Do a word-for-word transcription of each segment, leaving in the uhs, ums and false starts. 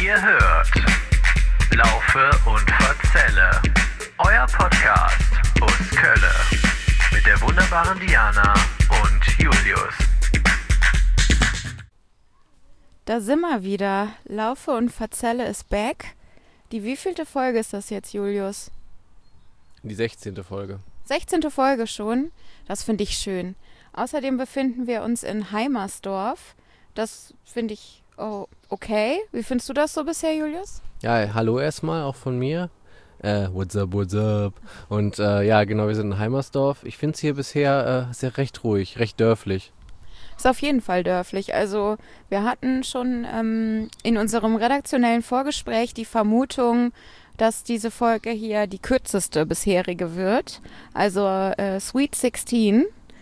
Ihr hört Laufe und Verzelle, euer Podcast aus Kölle mit der wunderbaren Diana und Julius. Da sind wir wieder. Laufe und Verzelle ist back. Die wievielte Folge ist das jetzt, Julius? Die sechzehnte Folge. sechzehnte Folge schon. Das finde ich schön. Außerdem befinden wir uns in Heimersdorf. Das finde ich oh, okay. Wie findest du das so bisher, Julius? Ja, hallo erstmal auch von mir. Äh, what's up, what's up? Und äh, ja, genau, wir sind in Heimersdorf. Ich finde es hier bisher äh, sehr recht ruhig, recht dörflich. Ist auf jeden Fall dörflich. Also wir hatten schon ähm, in unserem redaktionellen Vorgespräch die Vermutung, dass diese Folge hier die kürzeste bisherige wird. Also äh, Sweet sechzehn.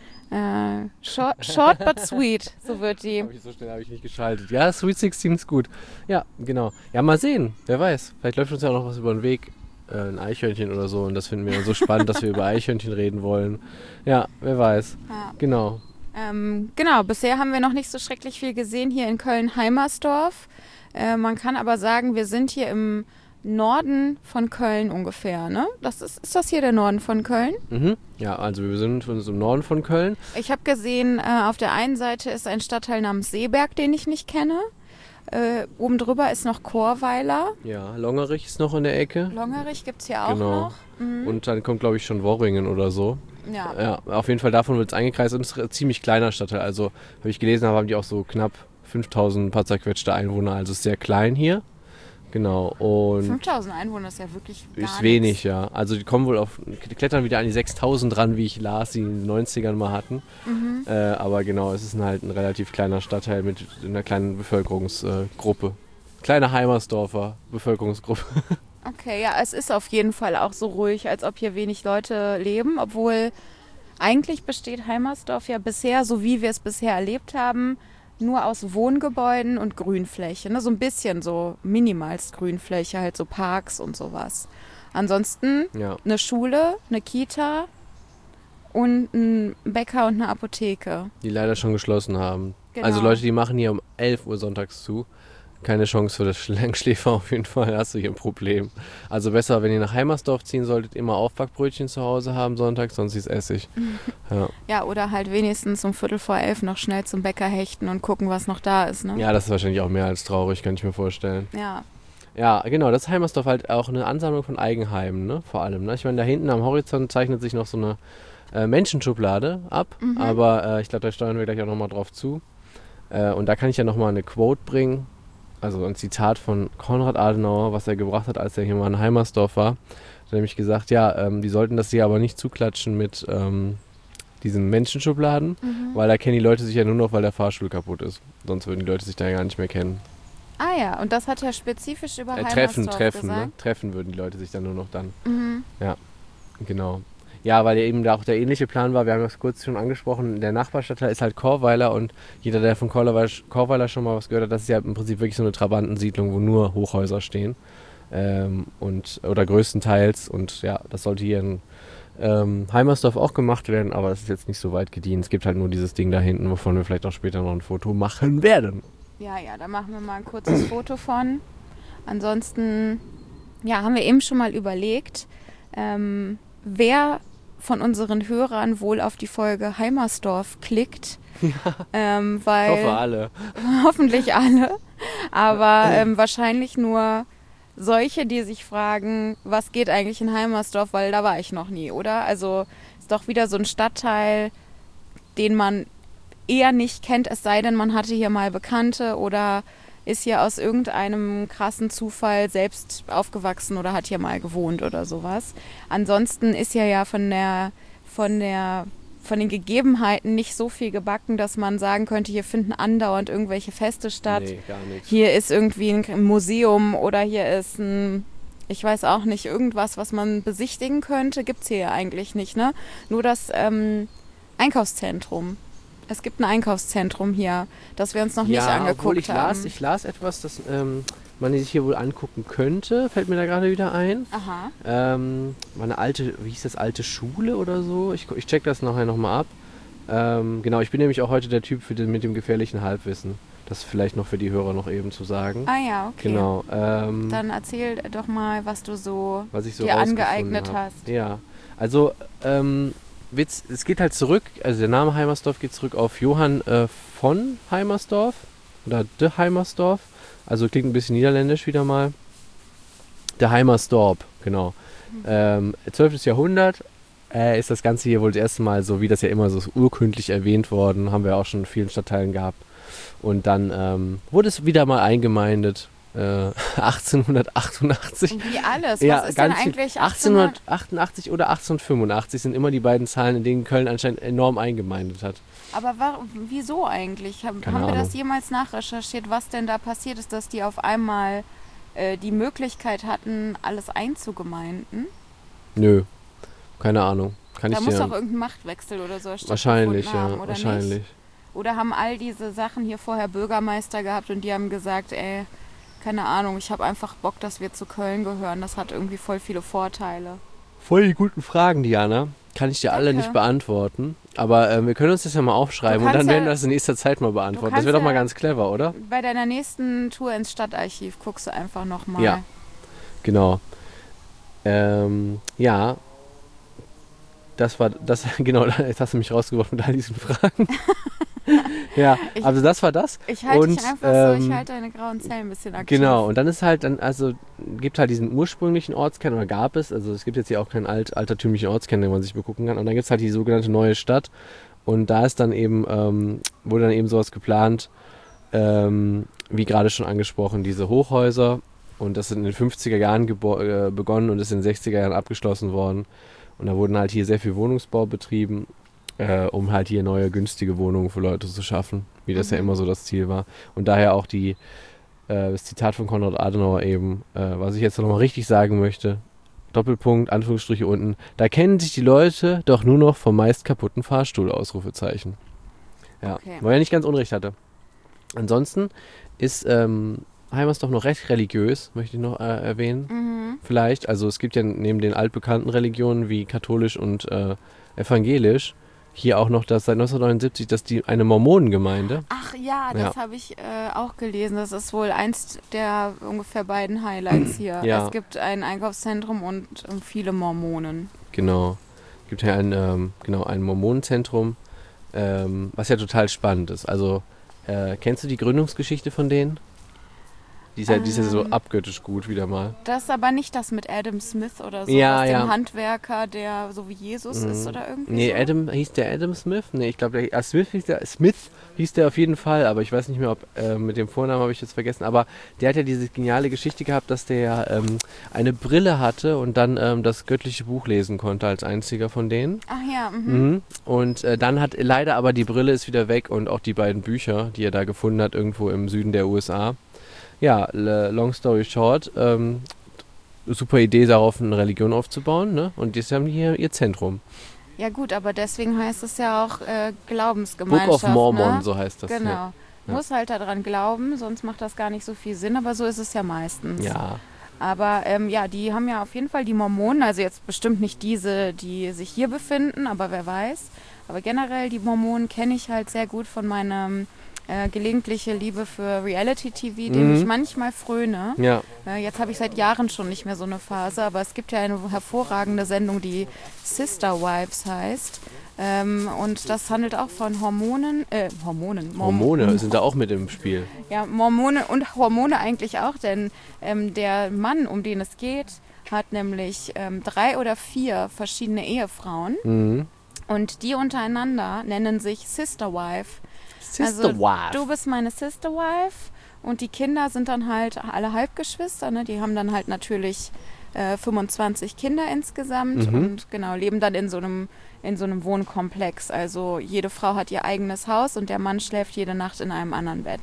Äh, short, short but sweet, so wird die. Hab ich so schnell habe ich nicht geschaltet. Ja, Sweet sechzehn ist gut. Ja, genau. Ja, mal sehen. Wer weiß. Vielleicht läuft uns ja auch noch was über den Weg. Äh, ein Eichhörnchen oder so. Und das finden wir so spannend, dass wir über Eichhörnchen reden wollen. Ja, wer weiß. Ja. Genau. Ähm, genau, bisher haben wir noch nicht so schrecklich viel gesehen hier in Köln-Heimersdorf. Äh, man kann aber sagen, wir sind hier im Norden von Köln ungefähr, ne? Das ist, ist das hier der Norden von Köln? Mhm. Ja, also wir sind uns im Norden von Köln. Ich habe gesehen, äh, auf der einen Seite ist ein Stadtteil namens Seeberg, den ich nicht kenne. Äh, oben drüber ist noch Chorweiler. Ja, Longerich ist noch in der Ecke. Longerich gibt es hier auch Genau. noch. Mhm. Und dann kommt, glaube ich, schon Worringen oder so. Ja. Ja, auf jeden Fall davon wird es eingekreist und es ist ein ziemlich kleiner Stadtteil. Also, habe ich gelesen, haben die auch so knapp fünftausend paar zerquetschte Einwohner. Also ist sehr klein hier. Genau. Und fünftausend Einwohner ist ja wirklich gar ist wenig, nichts. ja. Also die kommen wohl auf, die klettern wieder an die sechstausend ran, wie ich las, die in den neunzigern mal hatten. Mhm. Äh, aber genau, es ist ein, halt ein relativ kleiner Stadtteil mit einer kleinen Bevölkerungsgruppe. Kleine Heimersdorfer Bevölkerungsgruppe. Okay, ja, es ist auf jeden Fall auch so ruhig, als ob hier wenig Leute leben, obwohl eigentlich besteht Heimersdorf ja bisher, so wie wir es bisher erlebt haben, nur aus Wohngebäuden und Grünfläche, ne? So ein bisschen so minimalst Grünfläche, halt so Parks und sowas. Ansonsten Ja. eine Schule, eine Kita und ein Bäcker und eine Apotheke. Die leider schon geschlossen haben. Genau. Also Leute, die machen hier um elf Uhr sonntags zu. Keine Chance für das Langschläfer auf jeden Fall, da hast du hier ein Problem. Also besser, wenn ihr nach Heimersdorf ziehen solltet, immer Aufbackbrötchen zu Hause haben sonntags, sonst ist Essig. Ja. Ja, oder halt wenigstens um Viertel vor elf noch schnell zum Bäcker hechten und gucken, was noch da ist, ne? ja, das ist wahrscheinlich auch mehr als traurig, kann ich mir vorstellen. Ja. Ja, genau, das ist Heimersdorf halt auch eine Ansammlung von Eigenheimen, ne? Vor allem. Ne? Ich meine, da hinten am Horizont zeichnet sich noch so eine äh, Menschenschublade ab, Mhm. aber äh, ich glaube, da steuern wir gleich auch nochmal drauf zu. Äh, und da kann ich ja nochmal eine Quote bringen. Also ein Zitat von Konrad Adenauer, was er gebracht hat, als er hier mal in Heimersdorf war. Er hat nämlich gesagt, ja, ähm, die sollten das hier aber nicht zuklatschen mit ähm, diesen Menschenschubladen, Mhm. weil da kennen die Leute sich ja nur noch, weil der Fahrstuhl kaputt ist. Sonst würden die Leute sich da ja gar nicht mehr kennen. Ah ja, und das hat er spezifisch über Äh, Heimersdorf treffen, treffen, ne? gesagt. Treffen würden die Leute sich dann nur noch dann. Mhm. Genau. Ja, weil ja eben da auch der ähnliche Plan war, wir haben das kurz schon angesprochen, der Nachbarstadtteil ist halt Chorweiler und jeder, der von Chorweiler, Chorweiler schon mal was gehört hat, das ist ja im Prinzip wirklich so eine Trabantensiedlung, wo nur Hochhäuser stehen. Ähm, und, oder größtenteils. Und ja, das sollte hier in ähm, Heimersdorf auch gemacht werden, aber es ist jetzt nicht so weit gediehen. Es gibt halt nur dieses Ding da hinten, wovon wir vielleicht auch später noch ein Foto machen werden. Ja, ja, da machen wir mal ein kurzes Foto von. Ansonsten, ja, haben wir eben schon mal überlegt, ähm, wer von unseren Hörern wohl auf die Folge Heimersdorf klickt. Ähm, weil Ich hoffe alle. hoffentlich alle, aber ähm, wahrscheinlich nur solche, die sich fragen, was geht eigentlich in Heimersdorf, weil da war ich noch nie, oder? Also ist doch wieder so ein Stadtteil, den man eher nicht kennt, es sei denn, man hatte hier mal Bekannte oder ist hier aus irgendeinem krassen Zufall selbst aufgewachsen oder hat hier mal gewohnt oder sowas. Ansonsten ist hier ja von der, von der, von den Gegebenheiten nicht so viel gebacken, dass man sagen könnte, hier finden andauernd irgendwelche Feste statt. Nee, gar nichts. Hier ist irgendwie ein Museum oder hier ist ein, ich weiß auch nicht, irgendwas, was man besichtigen könnte, gibt's hier ja eigentlich nicht, ne? Nur das ähm, Einkaufszentrum. Es gibt ein Einkaufszentrum hier, das wir uns noch nicht ja, angeguckt obwohl ich haben. las, ich las etwas, das ähm, man sich hier wohl angucken könnte, fällt mir da gerade wieder ein. Aha. Ähm, war eine alte, wie hieß das, alte Schule oder so? Ich, ich check das nachher nochmal ab. Ähm, genau, ich bin nämlich auch heute der Typ für den, mit dem gefährlichen Halbwissen. Das vielleicht noch für die Hörer noch eben zu sagen. Ah ja, okay. Genau. Ähm, Dann erzähl doch mal, was du so, was ich so dir rausgefunden angeeignet hab. hast. Ja, also ähm, Witz, es geht halt zurück, also der Name Heimersdorf geht zurück auf Johann äh, von Heimersdorf oder de Heimersdorf. Also klingt ein bisschen niederländisch wieder mal. De Heimersdorp, genau. Mhm. Ähm, zwölftes Jahrhundert äh, ist das Ganze hier wohl das erste Mal so, wie das ja immer so urkundlich erwähnt worden, haben wir auch schon in vielen Stadtteilen gehabt. Und dann ähm, wurde es wieder mal eingemeindet, äh, achtzehnhundertachtundachtzig. Und wie alles? Ja, Was ist ganz denn eigentlich achtzehnhundertachtundachtzig oder achtzehnhundertfünfundachtzig sind immer die beiden Zahlen, in denen Köln anscheinend enorm eingemeindet hat. Aber war, wieso eigentlich? Haben, Keine haben wir Ahnung. das jemals nachrecherchiert, was denn da passiert ist, dass die auf einmal äh, die Möglichkeit hatten, alles einzugemeinden? Nö, keine Ahnung. Kann Da ich muss dir doch irgendein Machtwechsel oder so stattgefunden wahrscheinlich, haben, ja, oder wahrscheinlich. nicht? Oder haben all diese Sachen hier vorher Bürgermeister gehabt und die haben gesagt, ey, keine Ahnung, ich habe einfach Bock, dass wir zu Köln gehören. Das hat irgendwie voll viele Vorteile. Voll die guten Fragen, Diana. Kann ich dir alle Danke. nicht beantworten. Aber äh, wir können uns das ja mal aufschreiben Du und dann kannst werden wir ja- das in nächster Zeit mal beantworten. Das kannst wäre doch mal ja- ganz clever, oder? Bei deiner nächsten Tour ins Stadtarchiv guckst du einfach nochmal. Ja. Genau. Ähm, ja. Das war das, genau, jetzt hast du mich rausgeworfen mit all diesen Fragen. ja, Ich- also das war das. Ich halte Und, dich einfach so, ähm, ich halte deine grauen Zellen ein bisschen aktiv. Genau, und dann ist halt dann, also gibt halt diesen ursprünglichen Ortskern, oder gab es, also es gibt jetzt hier auch keinen alt, altertümlichen Ortskern, den man sich begucken kann. Und dann gibt es halt die sogenannte neue Stadt. Und da ist dann eben, ähm, wurde dann eben sowas geplant, ähm, wie gerade schon angesprochen, diese Hochhäuser. Und das ist in den fünfziger Jahren gebo- äh, begonnen und ist in den sechziger Jahren abgeschlossen worden. Und da wurden halt hier sehr viel Wohnungsbau betrieben, äh, um halt hier neue, günstige Wohnungen für Leute zu schaffen, wie das Mhm. ja immer so das Ziel war. Und daher auch die, äh, das Zitat von Konrad Adenauer eben, äh, was ich jetzt nochmal richtig sagen möchte, Doppelpunkt, Anführungsstriche unten, da kennen sich die Leute doch nur noch vom meist kaputten Fahrstuhl, Ausrufezeichen. Ja, Okay. wo er nicht ganz Unrecht hatte. Ansonsten ist ähm, Heimersdorf noch recht religiös, möchte ich noch äh, erwähnen. Mhm. Vielleicht, also es gibt ja neben den altbekannten Religionen wie katholisch und äh, evangelisch hier auch noch das seit neunzehnhundertneunundsiebzig das die eine Mormonengemeinde. Ach ja, das Ja. habe ich äh, auch gelesen. Das ist wohl eins der ungefähr beiden Highlights hier. Ja. Es gibt ein Einkaufszentrum und ähm, viele Mormonen. Genau. Es gibt hier ein, ähm, genau, ein Mormonenzentrum, ähm, was ja total spannend ist. Also äh, kennst du die Gründungsgeschichte von denen? Die ist ja, die ist ja so Ähm. abgöttisch gut wieder mal. Das ist aber nicht das mit Adam Smith oder so, Ja, aus ja. dem Handwerker, der so wie Jesus Mhm. ist oder irgendwie Nee, so. Adam, hieß der Adam Smith? Nee, ich glaube, der ah, Smith hieß der, Smith hieß der auf jeden Fall, aber ich weiß nicht mehr, ob äh, mit dem Vornamen habe ich jetzt vergessen. Aber der hat ja diese geniale Geschichte gehabt, dass der ja ähm, eine Brille hatte und dann ähm, das göttliche Buch lesen konnte als einziger von denen. Ach ja, mhm. Mhm. Und äh, dann hat leider aber die Brille ist wieder weg und auch die beiden Bücher, die er da gefunden hat, irgendwo im Süden der U S A. Ja, l- long story short, ähm, super Idee darauf, eine Religion aufzubauen, ne? Und jetzt haben die hier ihr Zentrum. Ja gut, aber deswegen heißt es ja auch äh, Glaubensgemeinschaft. Book of Mormon, ne? so heißt das. Genau. Ja. Muss halt daran glauben, sonst macht das gar nicht so viel Sinn, aber so ist es ja meistens. Ja, Aber ähm, ja, die haben ja auf jeden Fall die Mormonen, also jetzt bestimmt nicht diese, die sich hier befinden, aber wer weiß. Aber generell die Mormonen kenne ich halt sehr gut von meiner äh, gelegentliche Liebe für Reality-T V, dem Mhm. ich manchmal fröne. ja, Äh, jetzt habe ich seit Jahren schon nicht mehr so eine Phase, aber es gibt ja eine hervorragende Sendung, die Sister Wives heißt. Ähm, und das handelt auch von Hormonen, äh, Hormonen, Morm- Hormone sind da auch mit im Spiel. Ja, Mormone und Hormone eigentlich auch, denn ähm, der Mann, um den es geht, hat nämlich ähm, drei oder vier verschiedene Ehefrauen Mhm. und die untereinander nennen sich Sister Wife. Sister also, Wife. Du bist meine Sister Wife und die Kinder sind dann halt alle Halbgeschwister, ne? Die haben dann halt natürlich äh, fünfundzwanzig Kinder insgesamt Mhm. und genau, leben dann in so einem in so einem Wohnkomplex. Also jede Frau hat ihr eigenes Haus und der Mann schläft jede Nacht in einem anderen Bett.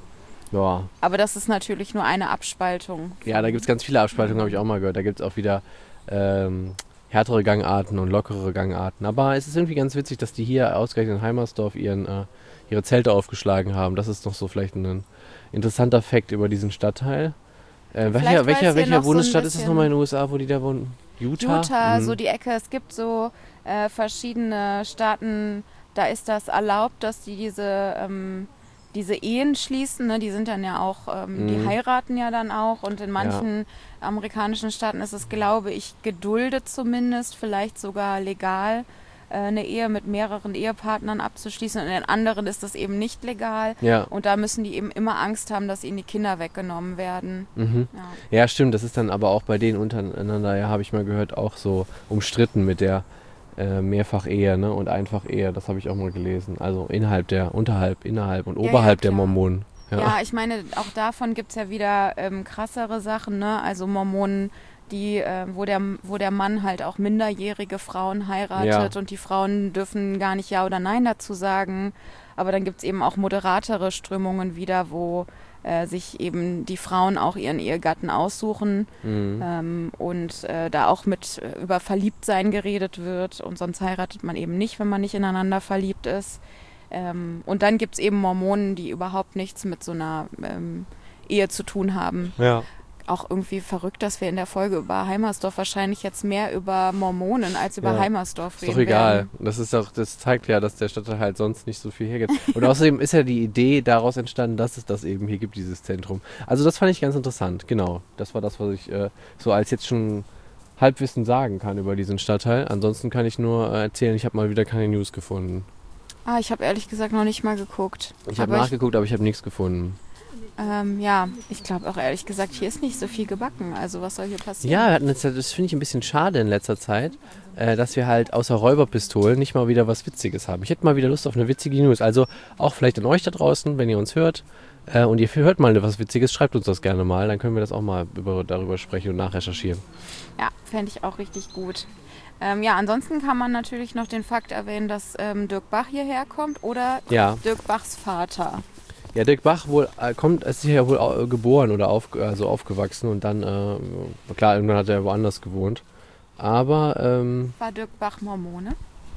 Ja, Aber das ist natürlich nur eine Abspaltung. ja, da gibt es ganz viele Abspaltungen, habe ich auch mal gehört. Da gibt es auch wieder ähm, härtere Gangarten und lockere Gangarten. Aber es ist irgendwie ganz witzig, dass die hier ausgerechnet in Heimersdorf ihren, äh, ihre Zelte aufgeschlagen haben. Das ist noch so vielleicht ein interessanter Fakt über diesen Stadtteil. Äh, Vielleicht, welcher weil es welcher, hier welcher noch so ein Bundesstaat ist es bisschen- nochmal in den U S A, wo die da wohnen? Utah? Utah, Mhm. so die Ecke. Es gibt so äh, verschiedene Staaten, da ist das erlaubt, dass die diese, ähm, diese Ehen schließen. Ne? Die sind dann ja auch, ähm, Mhm. die heiraten ja dann auch. Und in manchen amerikanischen Staaten ist es, glaube ich, geduldet zumindest, vielleicht sogar legal, äh, eine Ehe mit mehreren Ehepartnern abzuschließen. Und in anderen ist das eben nicht legal. Ja. Und da müssen die eben immer Angst haben, dass ihnen die Kinder weggenommen werden. Mhm. Ja. Ja, stimmt. Das ist dann aber auch bei denen untereinander, ja, habe ich mal gehört, auch so umstritten mit der äh, Mehrfach-Ehe, ne? Und Einfach-Ehe. Das habe ich auch mal gelesen. Also innerhalb der, unterhalb, innerhalb und Ja, oberhalb ja, der klar. Mormonen. Ja, ich meine, auch davon gibt es ja wieder ähm, krassere Sachen, ne? Also Mormonen, die, äh, wo, der, wo der Mann halt auch minderjährige Frauen heiratet Ja. und die Frauen dürfen gar nicht Ja oder Nein dazu sagen. Aber dann gibt es eben auch moderatere Strömungen wieder, wo äh, sich eben die Frauen auch ihren Ehegatten aussuchen Mhm. ähm, und äh, da auch mit äh, über Verliebtsein geredet wird und sonst heiratet man eben nicht, wenn man nicht ineinander verliebt ist. Ähm, und dann gibt es eben Mormonen, die überhaupt nichts mit so einer ähm, Ehe zu tun haben. Ja. Auch irgendwie verrückt, dass wir in der Folge über Heimersdorf wahrscheinlich jetzt mehr über Mormonen als über Ja. Heimersdorf Ist reden doch egal. werden. Das ist doch, das zeigt ja, dass der Stadtteil halt sonst nicht so viel hergibt. Und außerdem ist ja die Idee daraus entstanden, dass es das eben hier gibt, dieses Zentrum. Also das fand ich ganz interessant, genau. Das war das, was ich äh, so als jetzt schon Halbwissen sagen kann über diesen Stadtteil. Ansonsten kann ich nur äh, erzählen, ich habe mal wieder keine News gefunden. Ah, ich habe ehrlich gesagt noch nicht mal geguckt. Ich habe Aber nachgeguckt, aber ich habe nichts gefunden. Ähm, ja, ich glaube auch ehrlich gesagt, hier ist nicht so viel gebacken. Also was soll hier passieren? Ja, wir hatten jetzt, das finde ich ein bisschen schade in letzter Zeit, äh, dass wir halt außer Räuberpistolen nicht mal wieder was Witziges haben. Ich hätte mal wieder Lust auf eine witzige News. Also auch vielleicht an euch da draußen, wenn ihr uns hört äh, und ihr hört mal was Witziges, schreibt uns das gerne mal. Dann können wir das auch mal über, darüber sprechen und nachrecherchieren. Ja, fände ich auch richtig gut. Ähm, ja, ansonsten kann man natürlich noch den Fakt erwähnen, dass ähm, Dirk Bach hierher kommt oder Ja, Dirk Bachs Vater. ja, Dirk Bach wohl äh, kommt, ist hier ja wohl au- geboren oder auf, also aufgewachsen und dann, äh, klar, irgendwann hat er woanders gewohnt. Aber, ähm, War Dirk Bach Mormone?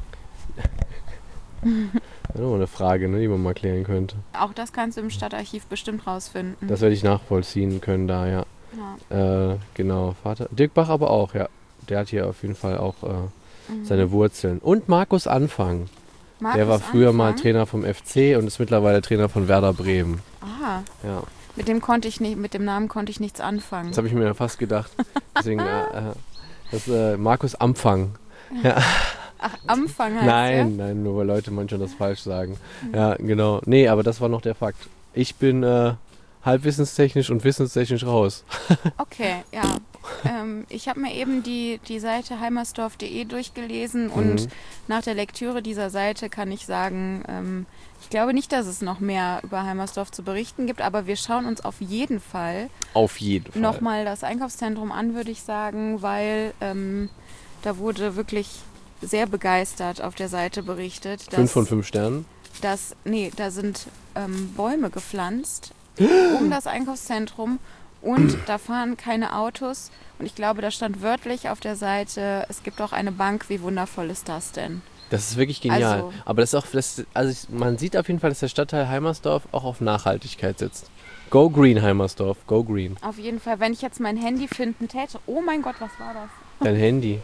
das ist noch eine Frage, ne, die man mal klären könnte. Auch das kannst du im Stadtarchiv bestimmt rausfinden. Das werde ich nachvollziehen können da, ja. ja. Äh, genau, Vater. Dirk Bach aber auch, ja. Der hat hier auf jeden Fall auch äh, Mhm. seine Wurzeln. Und Markus Anfang. Markus Der war früher mal Anfang? Trainer vom F C und ist mittlerweile Trainer von Werder Bremen. Ah, Ja, mit dem konnte ich nicht, mit dem Namen konnte ich nichts anfangen. das habe ich mir ja fast gedacht. Deswegen, äh, äh, das äh, Markus Amfang. Ja. Ach, Anfang heißt Nein, nein, nur weil Leute manchmal das falsch sagen. Ja, genau. Nee, aber das war noch der Fakt. Ich bin äh, halbwissenstechnisch und wissenstechnisch raus. ja? Okay, ja. ähm, ich habe mir eben die, die Seite heimersdorf punkt de durchgelesen und Mhm. nach der Lektüre dieser Seite kann ich sagen, ähm, ich glaube nicht, dass es noch mehr über Heimersdorf zu berichten gibt, aber wir schauen uns auf jeden Fall Auf jeden Fall. nochmal das Einkaufszentrum an, würde ich sagen, weil ähm, da wurde wirklich sehr begeistert auf der Seite berichtet, dass, Fünf von fünf Sternen. dass nee, da sind ähm, Bäume gepflanzt um das Einkaufszentrum und da fahren keine Autos und ich glaube, da stand wörtlich auf der Seite, es gibt auch eine Bank, wie wundervoll ist das denn? Das ist wirklich genial. Also- Aber das ist auch, das, also ich, man sieht auf jeden Fall, dass der Stadtteil Heimersdorf auch auf Nachhaltigkeit setzt. Go Green, Heimersdorf, go Green. Auf jeden Fall, wenn ich jetzt mein Handy finden täte, oh mein Gott, was war das? Dein Handy.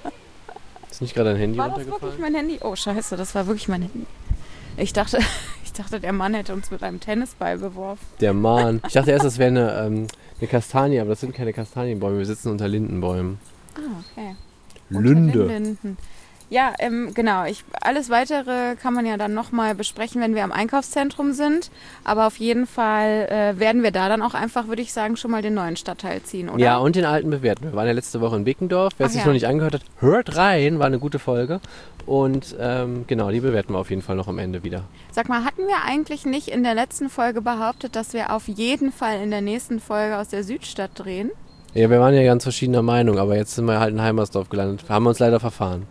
Ist nicht gerade dein Handy War das wirklich runtergefallen? mein Handy? Oh scheiße, das war wirklich mein Handy. Ich dachte, ich dachte, der Mann hätte uns mit einem Tennisball beworfen. Der Mann. Ich dachte erst, das wäre eine, ähm, eine Kastanie, aber das sind keine Kastanienbäume. Wir sitzen unter Lindenbäumen. Ah, okay. Lünde. Unter Linden. Ja, ähm, genau. Ich, alles Weitere kann man ja dann nochmal besprechen, wenn wir am Einkaufszentrum sind. Aber auf jeden Fall äh, werden wir da dann auch einfach, würde ich sagen, schon mal den neuen Stadtteil ziehen, oder? Ja, und den alten bewerten. Wir waren ja letzte Woche in Bickendorf. Wer es Ach sich ja. noch nicht angehört hat, hört rein. War eine gute Folge. Und ähm, genau, die bewerten wir auf jeden Fall noch am Ende wieder. Sag mal, hatten wir eigentlich nicht in der letzten Folge behauptet, dass wir auf jeden Fall in der nächsten Folge aus der Südstadt drehen? Ja, wir waren ja ganz verschiedener Meinung, aber jetzt sind wir halt in Heimersdorf gelandet. Haben wir uns leider verfahren.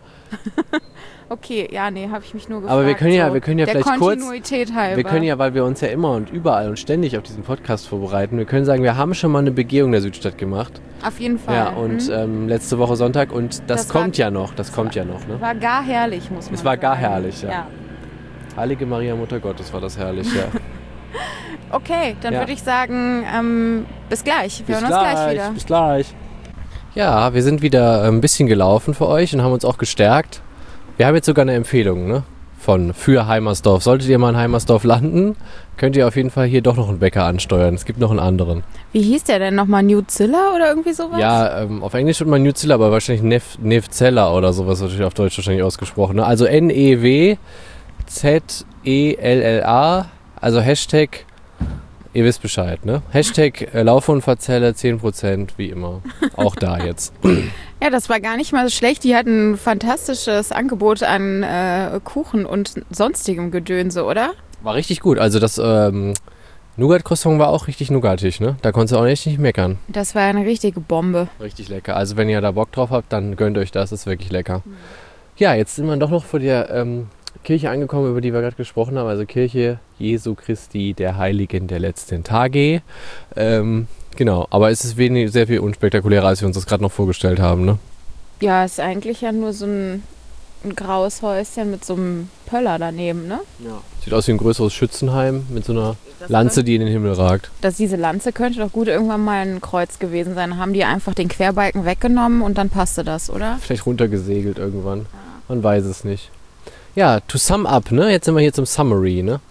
Okay, ja, nee, habe ich mich nur gefragt. Aber wir können ja- so, wir können ja der vielleicht kurz- Kontinuität halber. Wir können ja, weil wir uns ja immer und überall und ständig auf diesen Podcast vorbereiten, wir können sagen, wir haben schon mal eine Begehung der Südstadt gemacht. Auf jeden Fall. Ja, und Hm? ähm, letzte Woche Sonntag und das, Das war- kommt ja noch, das kommt ja noch. Ne? War gar herrlich, muss man Es war gar sagen. herrlich, ja. Heilige Maria, Mutter Gottes, war das herrlich, ja. Okay, dann Ja. würde ich sagen, ähm, bis gleich. Wir hören uns gleich wieder. bis gleich. Ja, wir sind wieder ein bisschen gelaufen für euch und haben uns auch gestärkt. Wir haben jetzt sogar eine Empfehlung, ne? von für Heimersdorf. Solltet ihr mal in Heimersdorf landen, könnt ihr auf jeden Fall hier doch noch einen Bäcker ansteuern. Es gibt noch einen anderen. Wie hieß der denn nochmal? Newzilla oder irgendwie sowas? Ja, ähm, auf Englisch wird man Newzilla, aber wahrscheinlich Nef Nevzella oder sowas natürlich auf Deutsch wahrscheinlich ausgesprochen. Ne? Also N E W Z E L L A, also Hashtag, ihr wisst Bescheid, ne? Hashtag äh, Laufhundverzelle zehn Prozent, wie immer. Auch da jetzt. Ja, das war gar nicht mal so schlecht. Die hatten ein fantastisches Angebot an äh, Kuchen und sonstigem Gedönse, oder? War richtig gut. Also das ähm, Nougat-Croissant war auch richtig nougatig, ne? Da konntest du auch echt nicht meckern. Das war eine richtige Bombe. Richtig lecker. Also wenn ihr da Bock drauf habt, dann gönnt euch das. Das ist wirklich lecker. Mhm. Ja, jetzt sind wir doch noch vor der ähm, Kirche angekommen, über die wir gerade gesprochen haben. Also Kirche Jesu Christi, der Heiligen der letzten Tage. Ähm, genau, aber es ist wenig, sehr viel unspektakulärer, als wir uns das gerade noch vorgestellt haben, ne? Ja, ist eigentlich ja nur so ein, ein graues Häuschen mit so einem Pöller daneben, ne? Ja. Sieht aus wie ein größeres Schützenheim mit so einer das Lanze, die in den Himmel ragt. Dass diese Lanze könnte doch gut irgendwann mal ein Kreuz gewesen sein. Haben die einfach den Querbalken weggenommen und dann passte das, oder? Vielleicht runtergesegelt irgendwann. Ja. Man weiß es nicht. Ja, to sum up, ne? Jetzt sind wir hier zum Summary, ne?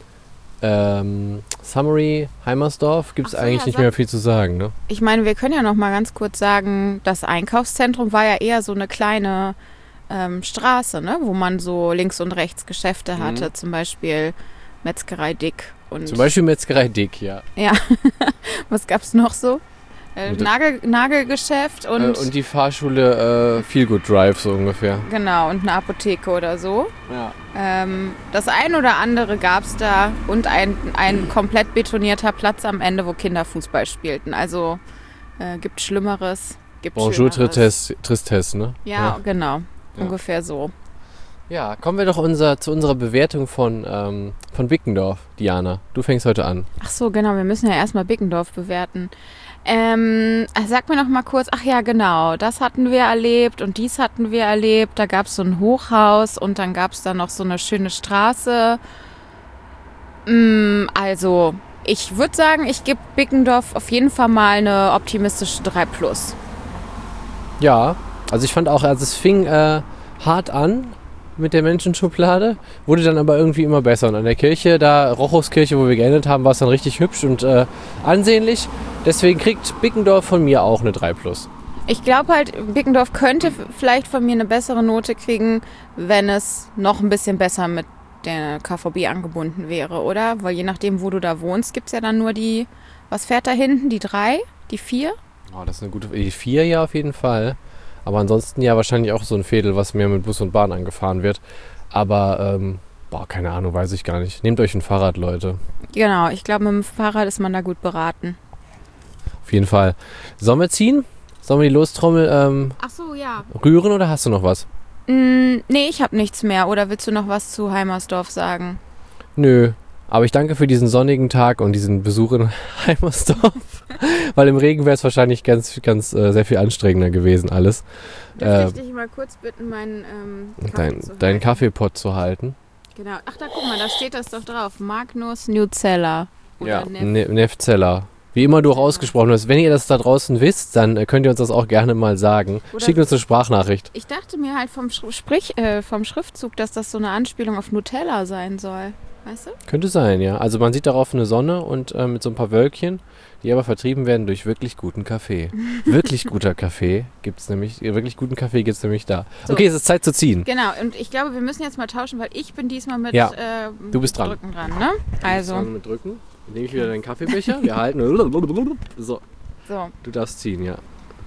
Ähm, Summary, Heimersdorf, gibt es eigentlich ja, nicht mehr viel zu sagen, ne? Ich meine, wir können ja noch mal ganz kurz sagen, das Einkaufszentrum war ja eher so eine kleine ähm, Straße, ne? Wo man so links und rechts Geschäfte hatte, mhm. zum Beispiel Metzgerei Dick. Und zum Beispiel Metzgerei Dick, ja. Ja, was gab's noch so? Äh, Nagel, Nagelgeschäft und... Äh, und die Fahrschule äh, Feel Good Drive so ungefähr. Genau, und eine Apotheke oder so. Ja. Ähm, das ein oder andere gab es da und ein, ein komplett betonierter Platz am Ende, wo Kinder Fußball spielten. Also äh, gibt Schlimmeres, gibt Bonjour Schöneres. Tristesse, ne? Ja, ja. genau. Ja. Ungefähr so. Ja, kommen wir doch unser, zu unserer Bewertung von, ähm, von Bickendorf, Diana. Du fängst heute an. Ach so, genau. Wir müssen ja erstmal Bickendorf bewerten. Ähm, sag mir noch mal kurz, ach ja, genau, das hatten wir erlebt und dies hatten wir erlebt. Da gab es so ein Hochhaus und dann gab es da noch so eine schöne Straße. Mm, also, ich würde sagen, ich gebe Bickendorf auf jeden Fall mal eine optimistische drei plus. Ja, also ich fand auch, also es fing äh, hart an mit der Menschenschublade, wurde dann aber irgendwie immer besser. Und an der Kirche, da Rochuskirche, wo wir geendet haben, war es dann richtig hübsch und äh, ansehnlich. Deswegen kriegt Bickendorf von mir auch eine drei plus. Ich glaube halt, Bickendorf könnte vielleicht von mir eine bessere Note kriegen, wenn es noch ein bisschen besser mit der K V B angebunden wäre, oder? Weil je nachdem, wo du da wohnst, gibt es ja dann nur die, was fährt da hinten? Die drei? Die vier? Oh, das ist eine gute, die vier ja auf jeden Fall. Aber ansonsten ja wahrscheinlich auch so ein Fädel, was mehr mit Bus und Bahn angefahren wird. Aber, ähm, boah, keine Ahnung, weiß ich gar nicht. Nehmt euch ein Fahrrad, Leute. Genau, ich glaube, mit dem Fahrrad ist man da gut beraten. Auf jeden Fall. Sollen wir ziehen? Sollen wir die Lostrommel ähm, Ach so, ja. rühren oder hast du noch was? Mm, nee, ich habe nichts mehr. Oder willst du noch was zu Heimersdorf sagen? Nö. Aber ich danke für diesen sonnigen Tag und diesen Besuch in Heimersdorf. Weil im Regen wäre es wahrscheinlich ganz, ganz äh, sehr viel anstrengender gewesen alles. Darf äh, ich dich mal kurz bitten, meinen ähm, Kaffee dein, zu halten? Deinen Kaffeepott zu halten. Genau. Ach, da guck mal, da steht das doch drauf. Magnus Newzella. Ja, Nef- Nevzella. Wie immer du auch ausgesprochen hast. Wenn ihr das da draußen wisst, dann äh, könnt ihr uns das auch gerne mal sagen. Oder schickt uns eine Sprachnachricht. Ich dachte mir halt vom, Sch- Sprich, äh, vom Schriftzug, dass das so eine Anspielung auf Nutella sein soll. Weißt du? Könnte sein, ja. Also man sieht darauf eine Sonne und äh, mit so ein paar Wölkchen, die aber vertrieben werden durch wirklich guten Kaffee. Wirklich guter Kaffee gibt es nämlich, wirklich guten Kaffee gibt es nämlich da. So. Okay, es ist Zeit zu ziehen. Genau, und ich glaube, wir müssen jetzt mal tauschen, weil ich bin diesmal mit ja, äh, du bist dran. Drücken dran, ne? Also. Du bist dran mit Drücken. Dann nehme ich wieder deinen Kaffeebecher, wir halten. So. so. Du darfst ziehen, ja.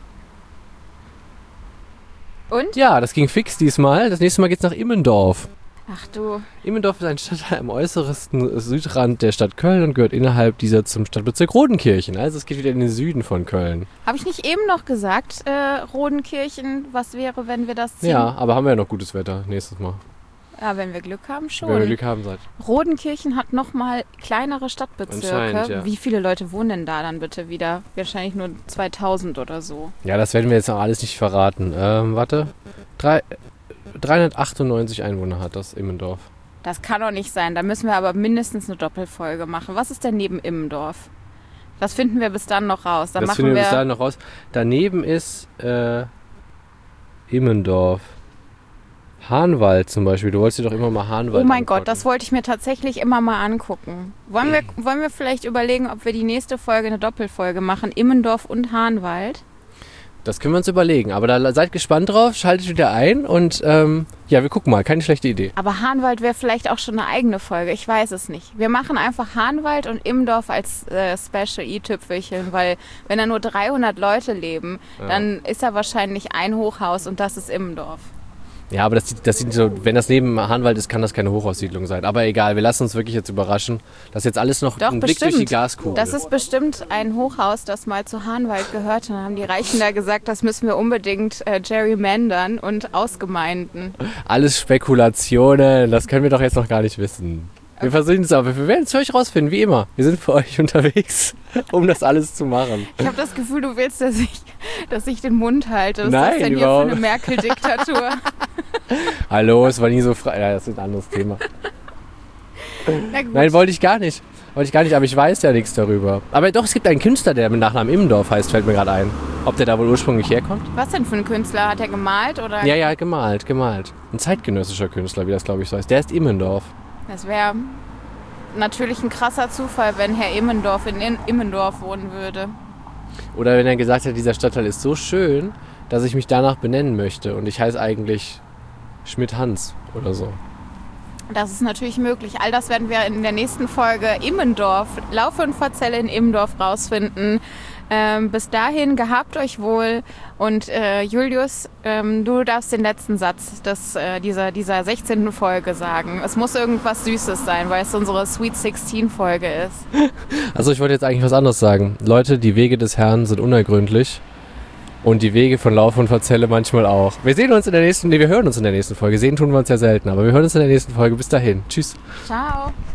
Und? Ja, das ging fix diesmal. Das nächste Mal geht's nach Immendorf. Ach du. Immendorf ist ein Stadtteil am äußersten Südrand der Stadt Köln und gehört innerhalb dieser zum Stadtbezirk Rodenkirchen. Also es geht wieder in den Süden von Köln. Habe ich nicht eben noch gesagt, äh, Rodenkirchen, was wäre, wenn wir das ziehen? Ja, aber haben wir ja noch gutes Wetter nächstes Mal. Ja, wenn wir Glück haben, schon. Wenn wir Glück haben, seid. Rodenkirchen hat nochmal kleinere Stadtbezirke. Ja. Wie viele Leute wohnen denn da dann bitte wieder? Wahrscheinlich nur zweitausend oder so. Ja, das werden wir jetzt noch alles nicht verraten. Ähm, warte. Drei, dreihundertachtundneunzig Einwohner hat das Immendorf. Das kann doch nicht sein. Da müssen wir aber mindestens eine Doppelfolge machen. Was ist denn neben Immendorf? Das finden wir bis dann noch raus. Dann das machen finden wir wir bis dann noch raus. Daneben ist äh, Immendorf. Hahnwald zum Beispiel. Du wolltest dir doch immer mal Hahnwald Oh mein angucken. Gott, das wollte ich mir tatsächlich immer mal angucken. Wollen wir, wollen wir vielleicht überlegen, ob wir die nächste Folge eine Doppelfolge machen? Immendorf und Hahnwald? Das können wir uns überlegen. Aber da seid gespannt drauf, schaltet wieder ein und ähm, ja, wir gucken mal. Keine schlechte Idee. Aber Hahnwald wäre vielleicht auch schon eine eigene Folge. Ich weiß es nicht. Wir machen einfach Hahnwald und Immendorf als äh, Special i-Tüpfelchen, weil wenn da nur dreihundert Leute leben, Ja. dann ist da wahrscheinlich ein Hochhaus und das ist Immendorf. Ja, aber das, das sieht so, wenn das neben Hahnwald ist, kann das keine Hochhaussiedlung sein. Aber egal, wir lassen uns wirklich jetzt überraschen. Das ist jetzt alles noch Doch, ein Blick bestimmt. durch die Gaskugel. Das ist bestimmt ein Hochhaus, das mal zu Hahnwald gehört. Dann haben die Reichen da gesagt, das müssen wir unbedingt äh, gerrymandern und ausgemeinden. Alles Spekulationen, das können wir doch jetzt noch gar nicht wissen. Wir versuchen es aber, wir werden es für euch rausfinden, wie immer. Wir sind für euch unterwegs, um das alles zu machen. Ich habe das Gefühl, du willst, dass ich, dass ich den Mund halte. Was Nein, ist das denn hier für überhaupt. eine Merkel-Diktatur? Hallo, es war nie so frei. Ja, das ist ein anderes Thema. Na gut. Nein, wollte ich gar nicht. Wollte ich gar nicht, aber ich weiß ja nichts darüber. Aber doch, es gibt einen Künstler, der mit Nachnamen Immendorf heißt, fällt mir gerade ein. Ob der da wohl ursprünglich herkommt? Was denn für ein Künstler? Hat er gemalt? Oder? Ja, ja, gemalt, gemalt. Ein zeitgenössischer Künstler, wie das glaube ich so heißt. Der ist Immendorf. Das wäre natürlich ein krasser Zufall, wenn Herr Immendorf in In- Immendorf wohnen würde. Oder wenn er gesagt hat, dieser Stadtteil ist so schön, dass ich mich danach benennen möchte. Und ich heiße eigentlich Schmidt-Hans oder so. Das ist natürlich möglich. All das werden wir in der nächsten Folge Immendorf, Laufe und Verzelle in Immendorf rausfinden. Ähm, bis dahin, gehabt euch wohl. Und äh, Julius, ähm, du darfst den letzten Satz des, äh, dieser, dieser sechzehnten Folge sagen. Es muss irgendwas Süßes sein, weil es unsere Sweet sechzehn Folge ist. Also ich wollte jetzt eigentlich was anderes sagen. Leute, die Wege des Herrn sind unergründlich. Und die Wege von Laufe und Verzelle manchmal auch. Wir sehen uns in der nächsten, nee, wir hören uns in der nächsten Folge. Sehen tun wir uns ja selten, aber wir hören uns in der nächsten Folge. Bis dahin. Tschüss. Ciao.